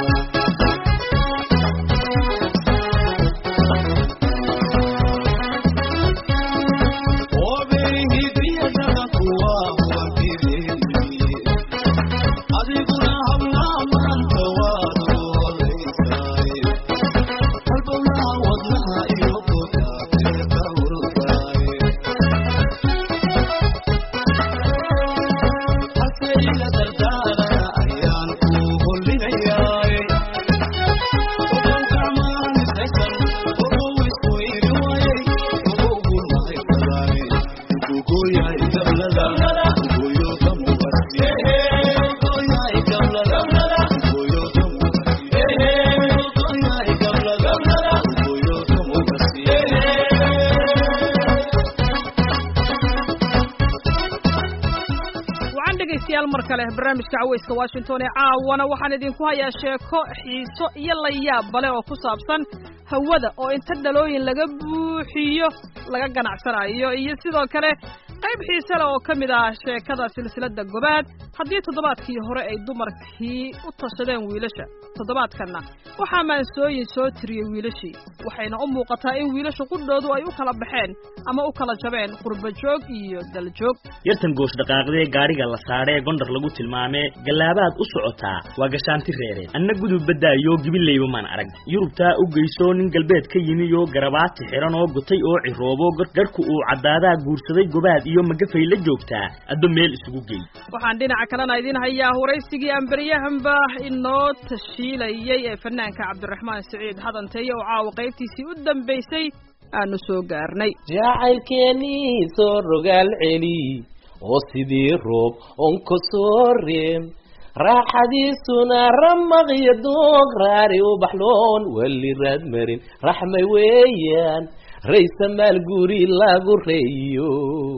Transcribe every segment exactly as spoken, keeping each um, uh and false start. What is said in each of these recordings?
barnaamijka cawayska Washington ee caawana waxaan idinku hayaa sheeko xiiso iyo la yaab bale oo ku saabsan hawada oo inta dhalooyin laga buuxiyo laga ganacsanayo iyo sidoo kale qayb xiiso leh oo kamid ah sheekada silsilada gobaad haddii toddobaadkii hore ay dumarkii u tashadeen wiilasha toddobaadkana waxaa maansooyin soo tiriyay wiilashii waxayna u muuqataa in wiilashu qudhoodu ay u kala baxeen ama u kala jabeen qurba joog iyo dal joog yartan goosh dhaqaaqdee gaariga la saaray gondar lagu tilmaamay galaabaad u socotaa waa gashaanti reereen anna gudub badaayo gibileyba maan arag yurubta u geyso nin galbeed ka yimi iyo garabaati xiran oo gutay oo ciroobo garku uu cadaadaa guursaday gobaad iyo magafay la joogtaa addo meel isugu geey waxaan dhinaca kalena idin hayaa waraysigii ambaryahanba inoo tashiilayay ee fanaanka cabdiraxmaan siciid hadanteeyo oo caawa qaybtiisii u dambaysay aanu soo gaarnay jacaylkeenii soo rogaal celi oo sidii roob onka soo reem raaxadiisuna ramaqyo doog raari u baxloon wali raad marin raxmay weeyaan raysa maal guri lagu reeyo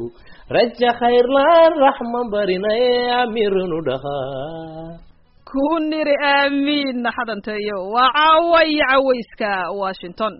raja khayrlaan raxman barinay amirunu dhahaa kuniri aamin hadanteeyo waa caaway cawayska Washington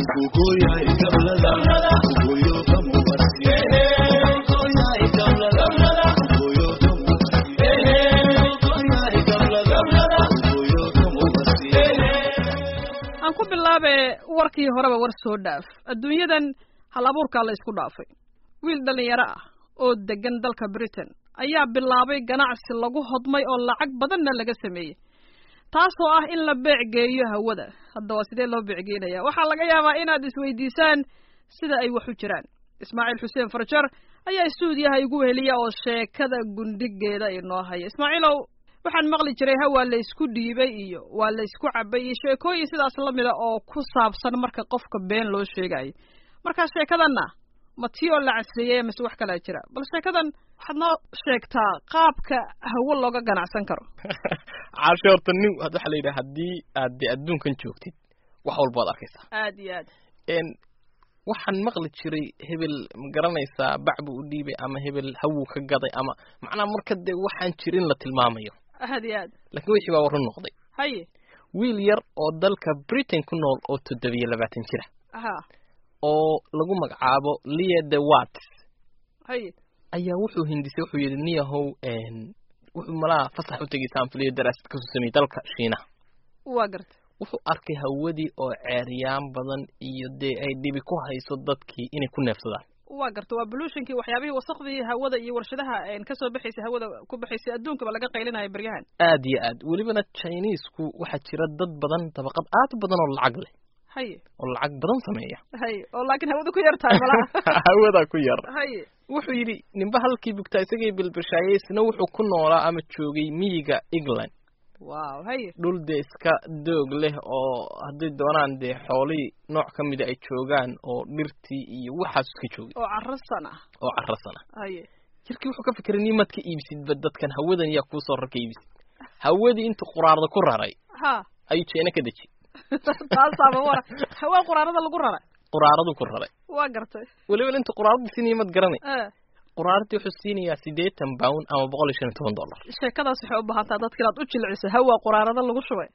aan ku bilaabe warkii horeba war soo dhaaf adduunyadan hal abuurka la isku dhaafay wiil dhalinyaro ah oo degan dalka Britain ayaa bilaabay ganacsi lagu hodmay oo lacag badanna laga sameeyay taasoo ah in la beec geeyo hawada hadda waa sidee loo beec geenayaa waxaa laga yaabaa inaad isweydiisaan sida ay wax u jiraan Ismaaciil Xuseen Farjar ayaa stuudiyaha igu heliya oo sheekada gundigeeda inoo haya Ismaaciilow waxaan maqli jiray hawa la isku dhiibay iyo waa la isku cabay sheekooyin sidaas la mid ah oo ku saabsan marka qofka been loo sheegayo marka sheekadana matiyo la casriyay mise wax kala jira bal sheekadan waxaad noo sheegtaa qaabka hawo looga ganacsan karo caashorta nin waxa la yiraahdaa hadii aad adduunkan joogtid wax walba aad arkaysaa aad iyo aad een waxaan maqli jiray hebel ma garanaysaa bacbu u dhiibay ama hebel hawo ka gaday ama macnaa marka waxaan jirin la tilmaamayo aad iyo aad laakiin wixii baa waran noqday haye wiil yar oo dalka Britain ku nool oo toddoba iyo labaatan jira aha oo lagu magacaabo Leah de Watts haye ayaa wuxuu hindisay wuxuu yiri niyahow een wuxuu malaa fasax u tagay saamfiliyo daraasad ka soo sameeyay dalka Shiina waa gartay wuxuu arkay hawadii oo ceeriyaan badan iyo de ay dhibi ku hayso dadkii inay ku neefsadaan waa gartay waa pollutionkii waxyaabihii wasaqdii hawada iyo warshadaha een ka soo baxaysay hawada ku baxaysay adduunka ba laga qaylinaya baryahan aad iyo aad walibana Chinese-ku waxa jira dad badan tabaqad aad badan oo lacag leh haye oo lacag badan sameeya haye oo laakiin hawada ku yar tahay malaha hawada ku yar haye wuxuu yiri ninba halkii bugta isagay bilbishaayayna wuxuu ku noolaa ama joogay miyiga England waaw haye dhul deeska doog leh oo hadii doonaan de xooli nooc kamid ay joogan oo dhirtii iyo waxaas ka joogay oo carrasana oo carrasana haye jirkii wuxuu ka fikiray nimad ka iibsid dadkan hawadan yaa ku soo rakayibsid hawadii inta quraarada ku raray ha ay jeena ka daji taasaba wara hawa quraarada lagu raray quraaradu ku raray waa gartay waliba inta quraarada si nimad garanay ee quraartii wuxuu siinayaa siddeetan pound ama boqol iyo shan iyo toban dollar sheekadaas waxay u baahantaa dadka inaad u jilciso hawa quraarada lagu shubay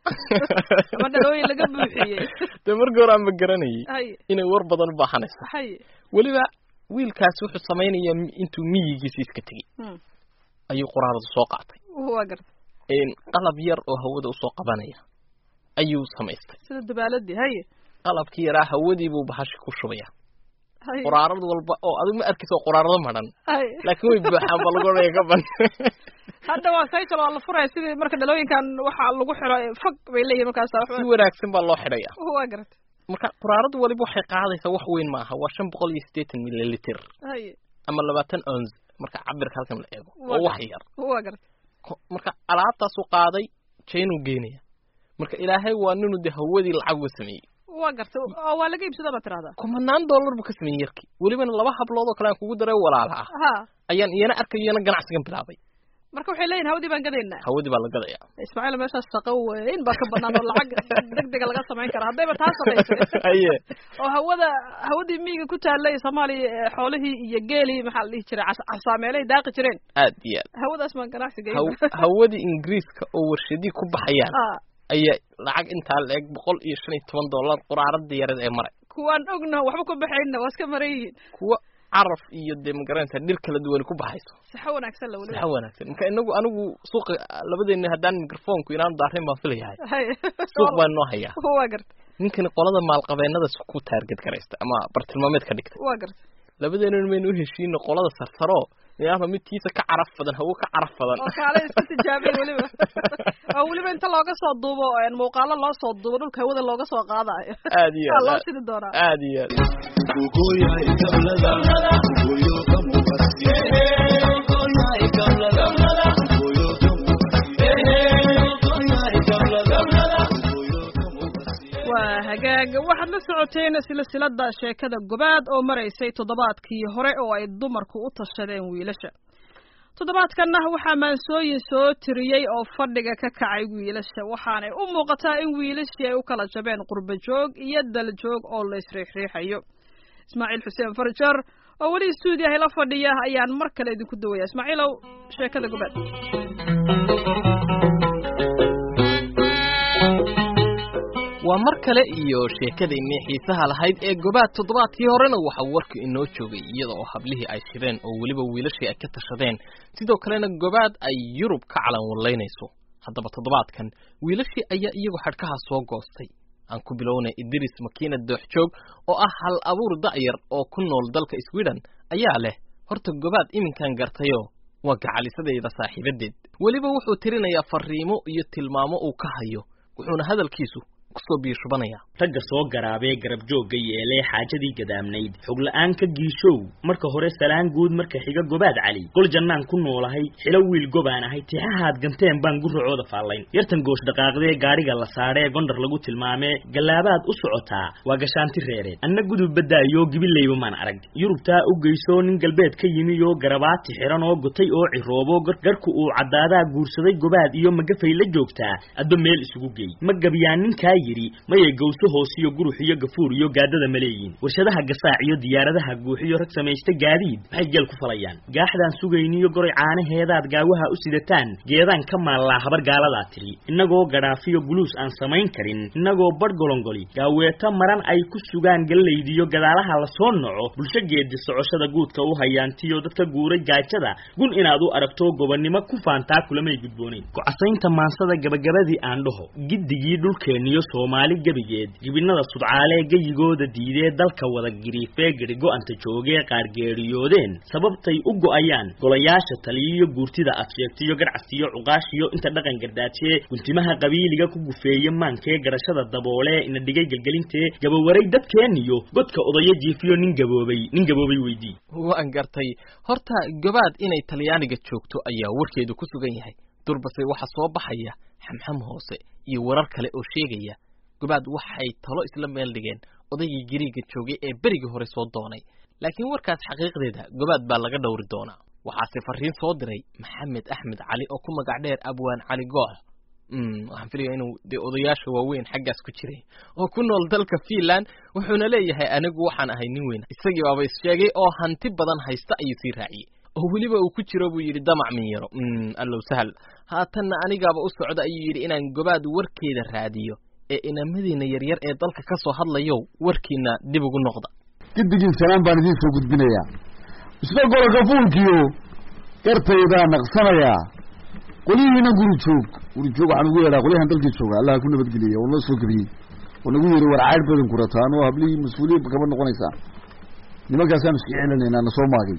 ama dhalooyin laga buuxiyay de markii hore aan ma garanayay haye inay war badan u baahanayso haye waliba wiilkaas wuxuu samaynayaa intuu miyigiisa iska tagay ayuu quraarada soo qaatay waa gartay een qalab yar oo hawada u soo qabanaya ayuu samaystay sida dabaaladii hay qalabkii yaraa hawadii buu bahashi ku shubaya hay quraarad walba oo adigu ma arkayso quraarado maran hay laakiin way buuxaan bal lagu oranaya ka ban hadda waa cycle oo la furay sidii marka dhalooyinkan waxa lagu xiro fog bay leeyihiin markaas wax si wanaagsan baa loo xidhaya waa gartay marka quraaradu waliba waxay qaadaysaa wax weyn maaha waa shan boqol iyo siddeetan mililitr hay ama labaatan ons marka cabirka halkan la eego oo wax yar waa gartay marka alaabtaas uu qaaday chainu geenaya marka ilaahay waa ninu de hawadii lacag u sameeyay waa gartay oo waa laga iibsadaa baad tiraahdaa kumanaan dollar buu ka sameeyay yarkii waliba laba hablood oo kale aan kugu daray walaalaha ah ha ayaan iyana arkayana ganacsigan bilaabay marka waxay leeyihiin hawadii baan gadaynaa hawadii baa la gadayaa Ismaaciil meeshaas shaqo weyn baa ka banaan oo lacag degdeg laga sameyn karo haddayba taas sameysay aye oo hawada hawadii miyiga ku taalay Soomaaliya xoolihii iyo geelii maxaa la dhihi jiray casaameelay daaqi jireen aad iyo aad hawadaas ma ganacsiga hawadii Ingiriiska oo warshadii ku baxayaan ayaa lacag inta leeg boqol iyo shan iyo toban dollar quraaradii yareed ee maray kuwan ogna waxba ku baxayna waa iska mareeyeen kuwa araf iyo de magaranta dhir kala duwan ku baxayso sax wanaagsan la walaal sax wanaagsan marka inagu anigu suuqa labadeena hadaan microphone ku inaan daareen baan filayahay suuq baan noo hayaa waa gartay ninkan qolada maal qabeenada ku target gareysta ama bartilmaameed ka dhigtay waa gartay labadeena meen u heshiino qolada sarsaro yaa mid tiisa ka caraf badan hawo ka caraf badan oo kale isku tijaabay waliba oo waliba inta looga soo duubo een muuqaalo loo soo duubo dhulka hawada looga soo qaadayo aad iyo loo sidi doonaa aad iyo waa hagaag waxaad la socoteen silsilada sheekada gobaad oo maraysay toddobaadkii hore oo ay dumarku u tashadeen wiilasha toddobaadkanna waxaa maansooyin soo tiriyey oo fadhiga ka kacay wiilasha waxaanay u muuqataa in wiilashii ay u kala jabeen qurba joog iyo dal joog oo la isriixriixayo ismaaciil xuseen farjar oo weli stuudiyaha la fadhiya ayaan mar kale idinku dawaya ismaaciilow sheekada gobaad waa mar kale iyo sheekadeenii xiisaha lahayd ee gobaad toddobaadkii horena waxa warku inoo joogay iyada oo hablihii ay shireen oo weliba wiilashii ay ka tashadeen sidoo kalena gobaad ay yurub ka calan walaynayso haddaba toddobaadkan wiilashii ayaa iyagu xadhkaha soo goostay aan ku bilownay idris makiina dooxjoog oo ah hal abuur da'yar oo ku nool dalka sweden ayaa leh horta gobaad iminkan gartayo waa gacalisadayda saaxiibadeed weliba wuxuu tirinayaa fariimo iyo tilmaamo uu ka hayo wuxuuna hadalkiisu kusoo biishubanaya ragga soo garaabee garab joogga yeelee xaajadii gadaamnayd xog la'aan ka giishow marka hore salaan guud marka xiga gobaad cali gol jannaan ku noolahay xilo wiil gobaan ahay tixahaad ganteen baan guracooda faallayn yartan goosh dhaqaaqdee gaadhiga la saaree gondar lagu tilmaamee gallaabaad u socotaa waa gashaanti reereed anna gudub baddaayoo gibillayba maan arag yurubtaa u geysoo nin galbeed ka yimiyoo garabaati xiran oo gotay oo ciroobo garku uu caddaadaa guursaday gobaad iyo magafay la joogtaa addo meel isugu geey ma gabiyaan ninkaa yiri mayay gowso hoosiyo gurux iyo gafuur iyo gaadada maleeyiin warshadaha gasaac iyo diyaaradaha guuxiyo rag samaysta gaadiid maxay geel ku falayaan gaaxdaan sugayniyo goray caanaheedaad gaawaha u sidataan geedaan ka maallaa habar gaaladaa tiri innagoo gadhaafiyo guluus aan samayn karin innagoo badh golongoli gaaweeta maran ay ku sugaan gallaydiyo gadaalaha la soo noco bulsho geedi socoshada guudka u hayaantiyo dadka guuray gaajada gun inaad u aragto gobonnimo ku faantaa kulamay gudboonayn gocasaynta maansada gabagabadii aan dhaho giddigii dhulkeenniyo Soomaali gabigeed gibinada sudcaale gayigooda diidee dalka wada giriifee girigo anta joogee qaar geeriyoodeen sababtay u go'ayaan golayaasha taliyo guurtida afsheegtiyo garcasiyo cuqaashiyo inta dhaqan gardaajiye guntimaha qabiiliga ku gufeeye maankee garashada daboole ina dhigay galgalintee gabawaray dadkeeniyo godka odayo jiifiyo nin gaboobay nin gaboobay weydii waan gartay horta gobaad inay talyaaniga joogto ayaa warkeedu ku sugan yahay durbase waxa soo baxaya xamxam hoose iyo warar kale oo sheegaya gobaad waxay talo isla meel dhigeen odaygii gariiga joogay ee berigii hore soo doonay laakiin warkaas xaqiiqdeeda gobaad baa laga dhowri doonaa waxaase fariin soo diray maxamed axmed cali oo ku magac dheer abwaan cali goox waxaan filayaa inuu dee odayaasha waaweyn xaggaas ku jiray oo ku nool dalka Finland wuxuuna leeyahay anigu waxaan ahay nin weyn isagii baaba isheegay oo hanti badan haysta ayuu sii raaciyay oo weliba uu ku jiro buu yidhi damac min yaro allow sahal haatanna anigaaba u socda ayuu yidhi inaan gobaad warkeeda raadiyo ee inamadiina yaryar ee dalka ka soo hadlayo warkiina dib ugu noqda giddigii salaan baan idiin soo gudbinayaa isna gololka fuulkiyo gartaydaa naqsanayaa qolihiina guri joog guri joog waxaan ugu yeedhaa qoliyahan dalkii jooga allah ku nabadgeliya oo noo soo geliyey oo nagu yidhi war caydh badan ku rataan oo hablihii mas-uuliyiin kama noqonaysaa nimankaasaan iska celinaynaa na soo maagay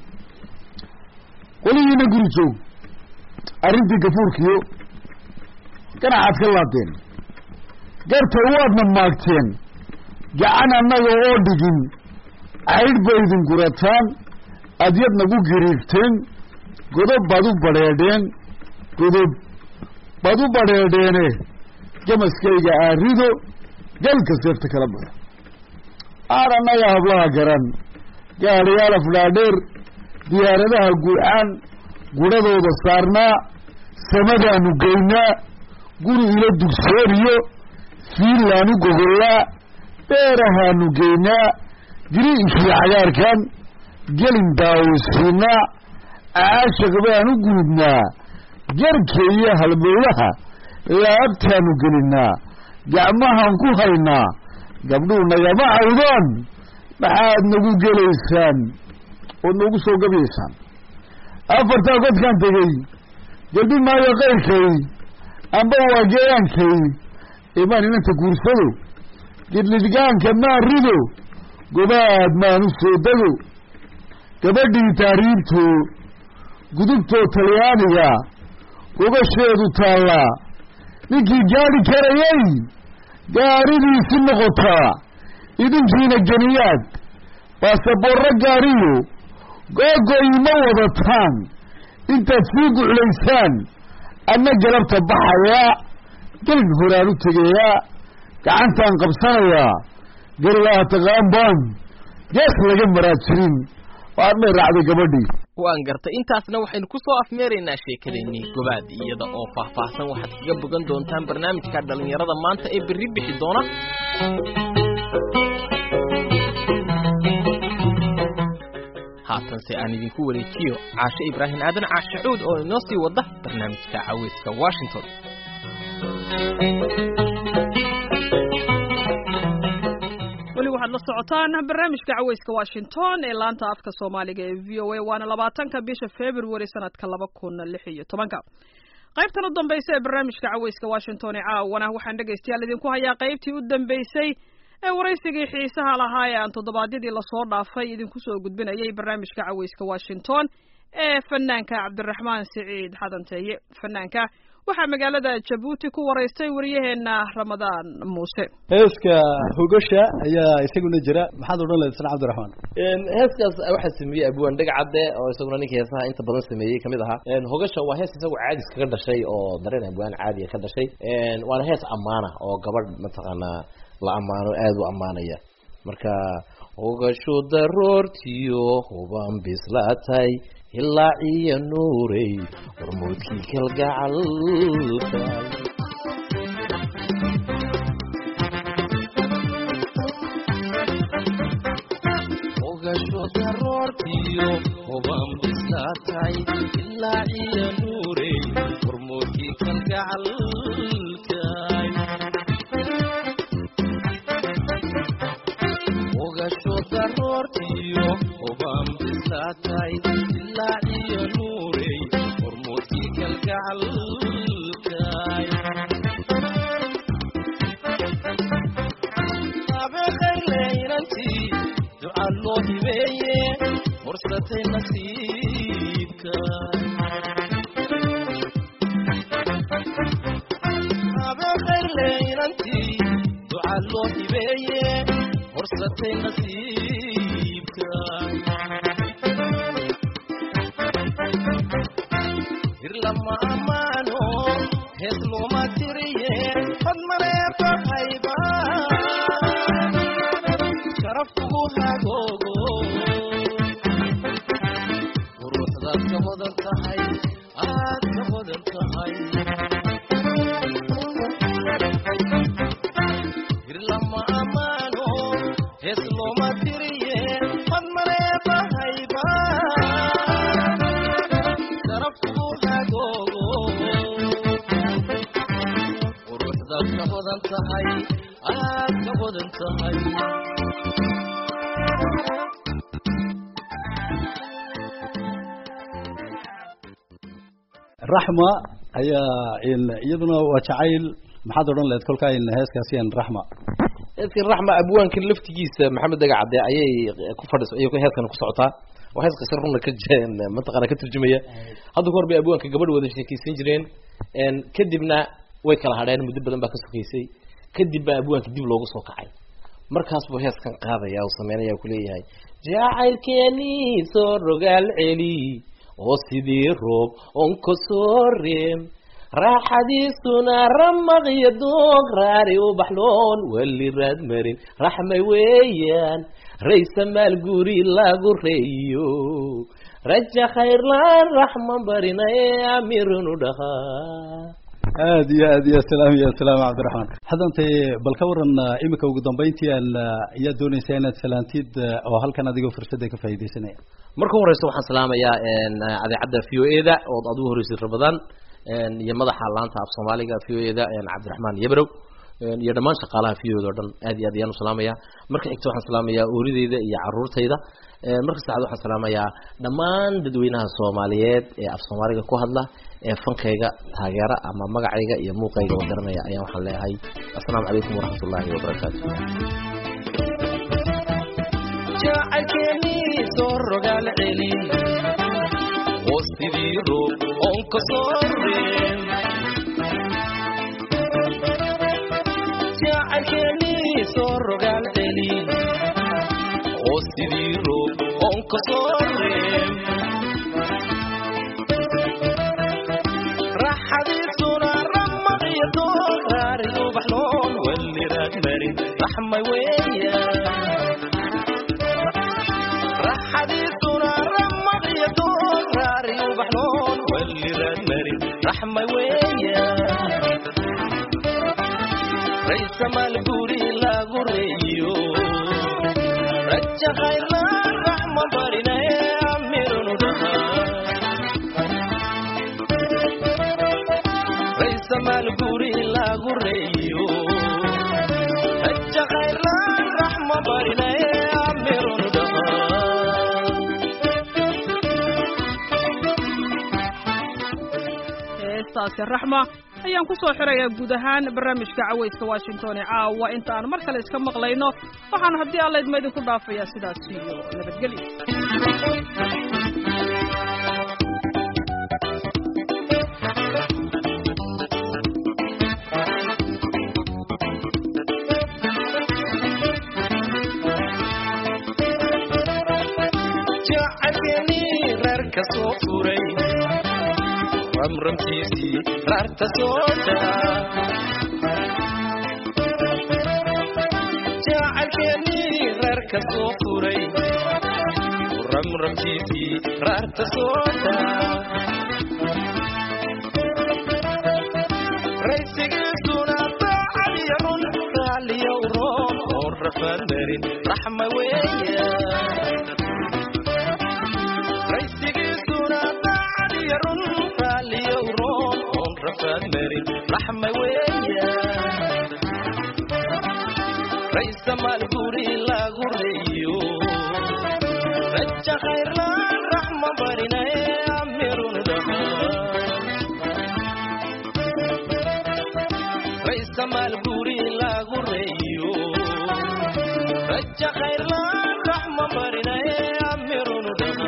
qolihiina guri joog arrintii gafuurkiyo ganacaad ka laabteen gartay waadna maagteen gacan annaga oo dhigin caydh ba idinku rataan adyad nagu giriirteen godob baad u badheedheen godob baad u badheedheene jamaskayga aarido galka seefta kala baxo aar annaga hablaha garan gaadhayaal afdhaadheer diyaaradaha guucaan gudhadooda saarnaa samadaanu geynaa guri ila dugsooriyo fiinlaanu gogollaa beerahaanu geynaa giriinkii cagaarkan gelin daawisiinaa caashaq baanu guudnaa jarka iyo halbowlaha laabtaanu gelinaa gacmahaan ku haynaa gabdhuu nagama cawdaan maxaad nagu gelaysaan ood noogu soo gabayaysaan afartaa godkaan tegey gelbi maayo qayrkay amba waa geeyaankay imaan inanta guursado gidlidgaanka maa rido gobaad maanu soo dego gabadhii taariibto gudubtoo talyaaniga gogasheedu taallaa ninkii gaadhi karayay gaaridiisi noqotaa idinkiina geniyaad baasaboorro gaariyo googoyi ma wadataan intaad sii guclaysaan adna galabta baxayaa gelin horaan u tegayaa gacantaan qabsanayaa garigaha taqaan baan gees laga maraa jirin oo aad may raacday gabadhii waan gartay intaasna waxaynu ku soo afmeeraynaa sheekadeenii gobaad iyada oo faahfaahsan waxaad kaga bogan doontaan barnaamijka dhalinyarada maanta ee berri bixi doona haatanse aan idinku wareejiyo caashe ibraahim aadan caashe xuud oo inoo sii wada barnaamijka caweyska washington weli waxaad la socotaan barnaamijka caweyska washington ee laanta afka soomaaliga ee v o a waana labaatanka bisha february sanadka laba kun lix iyo tobanka qaybtan u dambaysa ee barnaamijka caweyska washington ee caawana waxaan dhegaystayaal idinku hayaa qaybtii u dambaysay ee waraysigii xiisaha lahaa ee aan toddobaadyadii lasoo dhaafay idinku soo gudbinayay barnaamijka caweyska washington ee fanaanka cabdiraxmaan siciid xadanteeye fanaanka waxaa magaalada jabuuti ku waraystay wariyaheena ramadaan muuse heeska hogasha ayaa isaguna jira maxaad odhan lahayd sana cabdiraxmaan heeskaas waxaa sameeyey abwaan dhagcadde oo isaguna ninka heesaha inta badan sameeyey kamid ahaa hogasha waa hees isagu caadis kaga dhashay oo dareen abwaan caadiya ka dhashay waana hees ammaana oo gabadh mataqaanaa la ammaano aada u ammaanaya marka hogasho daroortiyo huban bislaatay ilaa iyo nuurey hormoodkii kalgacalka hogasho daroortiyo huban bislaatay ilaa iyo nuurey hormoodkii kalgacalka hogasho daroortiyo huban bislaatay ilaa iyo nuurey hormoodkii kalgacalkay abeekhaylaynantii duca loo hibeeye fursatay nasiibka abeekhaylaynantii duca loo hibeeye fursatay nasiibka irlama ammaano hees looma tiriye had mareeba hayba sharaf kugu hagoogo quruxdaad ka hodan tahay aad ka hodan tahay irlama ammaano hees looma tiriye had mareeba hayba sharaf kugu hagoogo quruxdaad ka hodan tahay aad ka hodan tahay raxma ayaa in iyaduna waa jacayl maxaad odhan lahayd kolkaa in heeskaasi in raxma heeskan raxma abwaanka laftigiisa maxamed dagacade ayay ku fadhiso ayay heeskan ku socotaa waa hees qisar runna ka jeen mantaqana ka turjumaya hadda hor bay abwaanka gabadh wada sheekaysan jireen een kadibna way kala hadheen muddo badan baa ka sokeysay kadib baa abwaanka dib loogu soo kacay markaas buu heeskan qaadaya oo sameynaya ku leeyahay jacaylkeeni soo rogaal celi oo sidii roob on ka soo reem raaxadiisuna ramaq iyo doog raari u baxloon wali raad marin raxmay weeyaan raysa maal guri lagu reeyo raja khayrlaan raxman barinay amirun u dhahaa aad iyo aad iyo salaam iyo salaam cabdiraxmaan hadantay bal ka waran imika ugu dambeyntii ayaa doonaysaa inaad salaantid oo halkan adigoo fursada ka faa'iideysanaya marka horeysa waxaan salaamayaa een adeecada V O A da oo aad ugu horeysay Ramadan een iyo madaxa laanta af Soomaaliga V O A da een Cabdiraxmaan Yabrow iyo dhamaan shaqaalaha V O A da oo dhan aad iyo aad ayaan u salaamayaa marka xigta waxaan salaamayaa oorideyda iyo caruurtayda een marka saacad waxaan salaamayaa dhamaan dadweynaha Soomaaliyeed ee af Soomaaliga ku hadla ee fankayga taageera ama magacayga iyo muuqayga oo garanaya ayaan waxaan leeyahay assalaamu calaykum waraxmatullaahi wabarakaatuh jacaylkeeni soo rogaal celi oo sidii roob on ka soo reem jacaylkeeni soo rogaal celi oo sidii roob on ka soo reem raaxadiisuna rammaq iyo doog raari u baxloon wali raad marin raxmay weeyaan رحمة ويا ريس مال قوري لا قريو رجع خير لا رحمة بارنا يا أمير ندها ريس مال قوري لا قريو رجع خير لا رحمة بارنا يا أمير ندها heestaasi raxma ayaan ku soo xirayaa guud ahaan barnaamijka cawayska Washington ee caawa inta aan mar kale iska maqlayno waxaan haddii alla idma idinku dhaafayaa sidaas iyo nabadgelyo jacaylkeeni reer ka soo furay ramramtiisi raarta sooda jacaylkeeni reer ka soo furay ramramtiisi raarta sooda raysigiisuna daacad iyo run raaliyo roon oo rafaan marin raxma weeyaan raysigiisuna daacad iyo run رفاد مرين رحمة ويا رئيس مال قوري لا قريو رجع خير لا رحمة بارنا يا أميرون دها رئيس مال قوري لا قريو رجع خير لا رحمة بارنا يا أميرون دها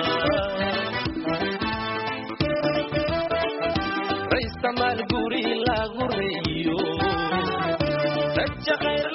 مال قوري لا قريو رجع خير